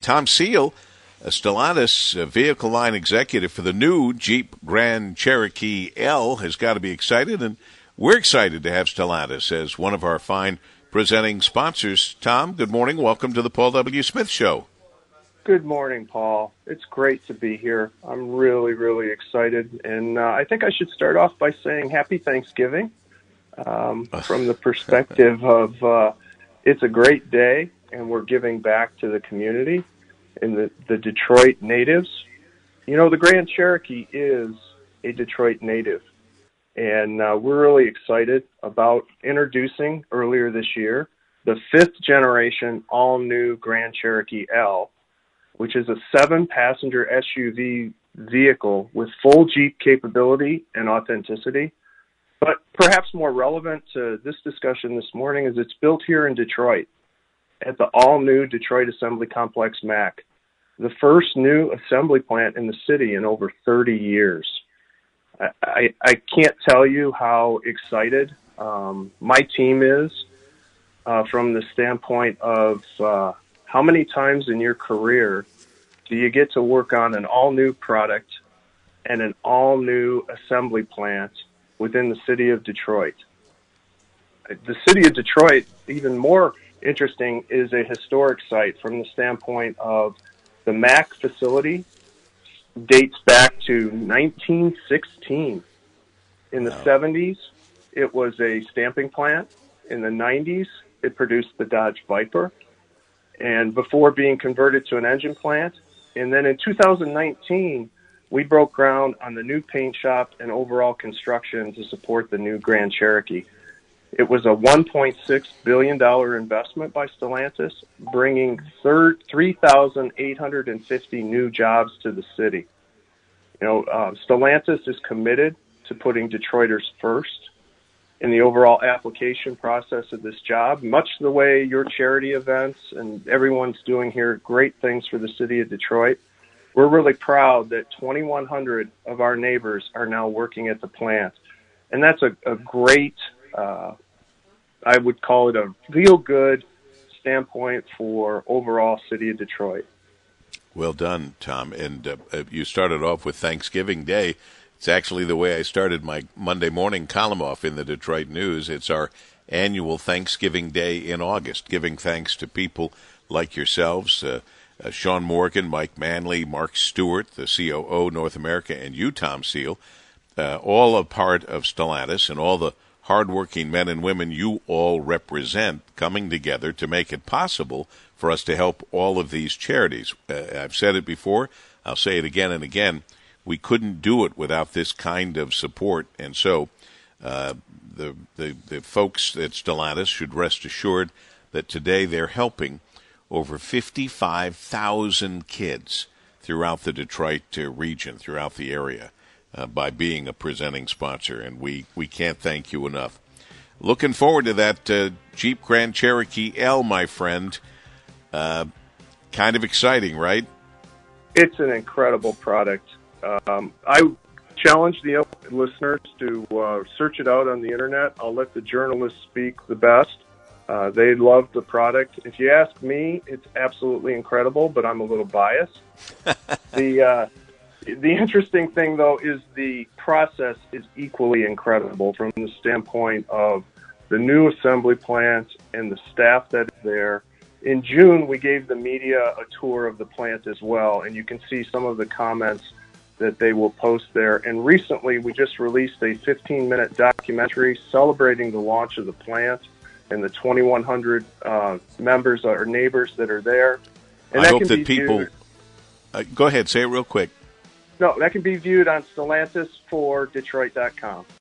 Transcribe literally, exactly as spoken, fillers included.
Tom Seal, a Stellantis uh, vehicle line executive for the new Jeep Grand Cherokee L, has got to be excited, and we're excited to have Stellantis as one of our fine presenting sponsors. Tom, good morning. Welcome to the Paul W. Smith Show. Good morning, Paul. It's great to be here. I'm really, really excited, and uh, I think I should start off by saying Happy Thanksgiving um, from the perspective of uh, it's a great day, and we're giving back to the community and the, the Detroit natives. You know, the Grand Cherokee is a Detroit native, and uh, we're really excited about introducing earlier this year the fifth generation all-new Grand Cherokee L, which is a seven-passenger S U V vehicle with full Jeep capability and authenticity. But perhaps more relevant to this discussion this morning is it's built here in Detroit at the all-new Detroit Assembly Complex M A C, the first new assembly plant in the city in over thirty years. I, I, I can't tell you how excited um, my team is uh, from the standpoint of uh, how many times in your career do you get to work on an all-new product and an all-new assembly plant within the city of Detroit? The city of Detroit, even more interesting, is a historic site from the standpoint of the M A C facility dates back to nineteen sixteen. In the wow. seventies, it was a stamping plant. In the nineties, it produced the Dodge Viper, and before being converted to an engine plant. And then in two thousand nineteen, we broke ground on the new paint shop and overall construction to support the new Grand Cherokee. It was a one point six billion dollars investment by Stellantis, bringing three thousand eight hundred fifty new jobs to the city. You know, uh, Stellantis is committed to putting Detroiters first in the overall application process of this job, much the way your charity events and everyone's doing here great things for the city of Detroit. We're really proud that twenty-one hundred of our neighbors are now working at the plant. And that's a, a great, uh, I would call it a feel-good standpoint for overall city of Detroit. Well done, Tom. And uh, you started off with Thanksgiving Day. It's actually the way I started my Monday morning column off in the Detroit News. It's our annual Thanksgiving Day in August, giving thanks to people like yourselves, uh, uh, Sean Morgan, Mike Manley, Mark Stewart, the C O O North America, and you, Tom Seal, uh, all a part of Stellantis, and all the hardworking men and women you all represent coming together to make it possible for us to help all of these charities. Uh, I've said it before. I'll say it again and again. We couldn't do it without this kind of support, and so uh, the, the the folks at Stellantis should rest assured that today they're helping over fifty-five thousand kids throughout the Detroit uh, region, throughout the area, uh, by being a presenting sponsor, and we, we can't thank you enough. Looking forward to that uh, Jeep Grand Cherokee L, my friend. Uh, kind of exciting, right? It's an incredible product. Um, I challenge the listeners to uh, search it out on the internet. I'll let the journalists speak the best. Uh, they love the product. If you ask me, it's absolutely incredible, but I'm a little biased. the uh, the interesting thing, though, is the process is equally incredible from the standpoint of the new assembly plant and the staff that is there. In June, we gave the media a tour of the plant as well, and you can see some of the comments that they will post there. And recently, we just released a fifteen-minute documentary celebrating the launch of the plant and the twenty-one hundred uh, members or neighbors that are there. And I that hope can that be people... Viewed, uh, go ahead, say it real quick. No, that can be viewed on Stellantis for Detroit dot com.